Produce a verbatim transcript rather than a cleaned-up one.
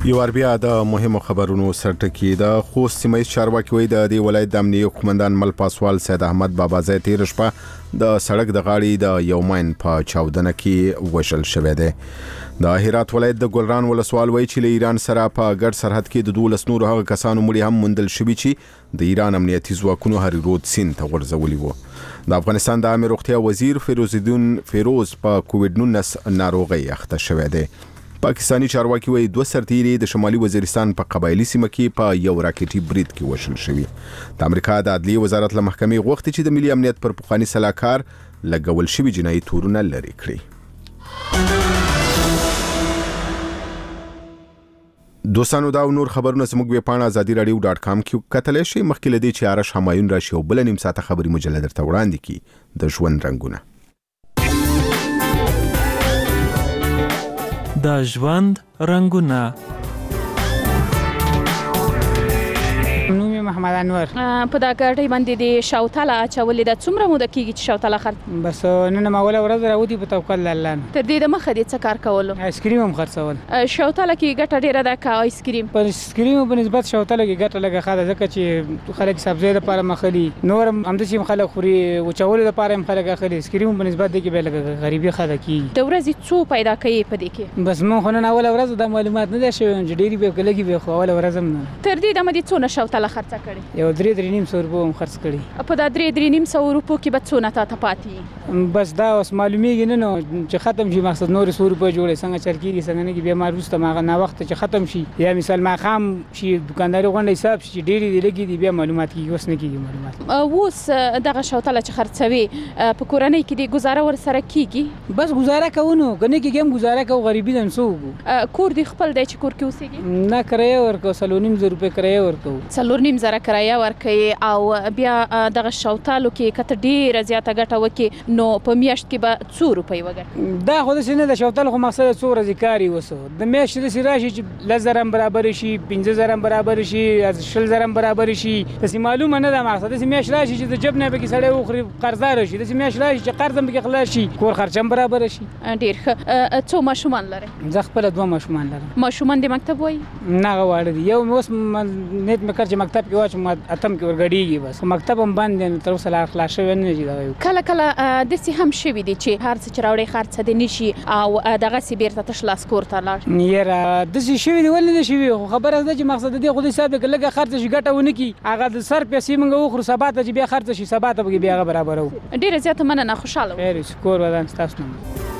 یو ار بیا د مهمو خبرونو سرټکی د خوست سیمه چارواکي وای د دی ولایت د امنیه قومندان مل پاسوال سید احمد بابازی تیر شپه د سړک د غاړې د یو ماین په چاودنه کې وشل شوی دی. د هرات ولایت د ګلران ولسوال وای چې له ایران سره په ګډ سرحد کې د دولس نور هغه کسانو مړي هم موندل شوي چې د ایران امنیتي ځواکونو هری رود سیند ته ورځولي وو. د افغانستان د عامه روغتیا وزیر فیروز الدین فیروز په کووډ نولس ناروغي اخته شوی دی. پاکستانی چارواکي وایي دوه سرتیري د شمالي وزیرستان په قبایلی سیمه کې په یو راکټي برید کې وشل شوي. د امریکا د عدلیې وزارت له محکمې غوښتي چې د ملي امنیت پر پخواني سلاکار لګول شوي جنایي تورونه لرې کړي. دوستانو دا نور خبرونه زموږ ویب پاڼه ازادي رادیو ډاټ کام کې کتلی شئ. مخکې له دې چې آرش همایون راشي او بله نیم ساعته خبري مجله درته وړاندې کړي. د ژوند رنګونه د ژوند رنګونه. نوم محمد انور. په دا ګاډۍ باندې د شاوتاله اچولې د څومره موده کېږي چې شاوتاله خرڅ؟ بس نن موله ورځ راوتی په توکل الله. تر دې د مخه دې څه کار کولو؟ آیس کریم هم خرڅول. شاوتاله کې ګټه ډیره ده که آیس کریم؟ پر آیس کریم په نسبت شاوتاله کې ګټه لږه ښه ده ځکه چې خلک سبزی لپاره مخلي نور هم همداسې هم خلک خوري وچولو لپاره هم خلک اخلي. آیس کریم په نسبت دې کې به لږه غریبي ښه ده کېږي. د ورځې څو پیدا کوي په دې کې؟ بس مونږ خو نن اوله ورځ دا معلومات نه ده شوي چې ډېرې به که لږې به خو اوله ورځ هم نه. تر دې دمه دې څونه شاوتاله خرڅه کړې؟ یو درې درې نیم سوه روپو هم خرڅ کړي. په دا درې درې نیم سوه روپو کې به څونه تا ته پاتې؟ بس دا اوس معلومیږي نه نو چې ختم شي مقصد نورې سوه روپۍ جوړې څنګه چل کېږي څنګه نه کېږي. بیا ما وروسته هغه ناوخته چې ختم شي یا مثال ماښام شي دوکانداري غونډه حساب شي چې ډېرې دي لږې دي بیا معلومات کېږي. اوس نه کېږي معلومات. اوس دغه شاوتاله چې خرڅوي په کورنۍ کې دې ګزاره ورسره کېږي؟ بس ګزاره کوو نو که نه کېږي هم ګزاره کوو. غریبي ده نو څه وکړو. کور دې خپل دی چې کور کې اوسېږي؟ نه کرایه ورکوو. څلور نیم زره روپۍ کرایه ورکوو. څلور نیم زره کرایه ورکوي او بیا دغه شاوتالو کې که ته ډېره زیاته ګټه وکړې نو په میاشت کې به څو روپۍ وګټې؟ دا خو داسې نه ده. شاوتالو خو مقصد څو ورځې کار یې وسو. د میاشتې داسې راشي چې لس زره هم برابر شي پنځه زره هم برابر شي شل زره هم برابر شي. داسې معلومه نه ده مقصد. داسې میاشت راشي چې د جب نه پکې سړی وخوري قرضدار شي. داسې میاشت راشي چې قرض هم پکې خلاص شي کور خرچه هم برابر شي. ډېر ښه. څو ماشومان لرئ؟ زه خپله دوه ماشومان لرم. ماشومان د مکتب وایي؟ نه هغه واړه دي. یو مې اوس نیت مې کړ چې مکتب کې واچوم اتم کې ورګډېږي بس. خو مکتب هم بند دی تر اوسه لا خلاص شوی نه دی. کله کله داسې هم شوي دي چې هر څه چې راوړې خرڅه دې نه شي او دغسې بیرته تش لاس کور ته لاړ؟ یاره داسې شوي دي ولې نه شوي. خو خبره ده چې مقصد د دې خو د حساب دی که لږه خرڅه شي ګټه ونه کړي هغه د سر پیسې موږ وخورو سبا ته چې بیا خرڅه شي سبا ته به بیا هغه برابروو. ډېره زیاته مننه. خوشحاله خیر شکر ودان ستاسو نه.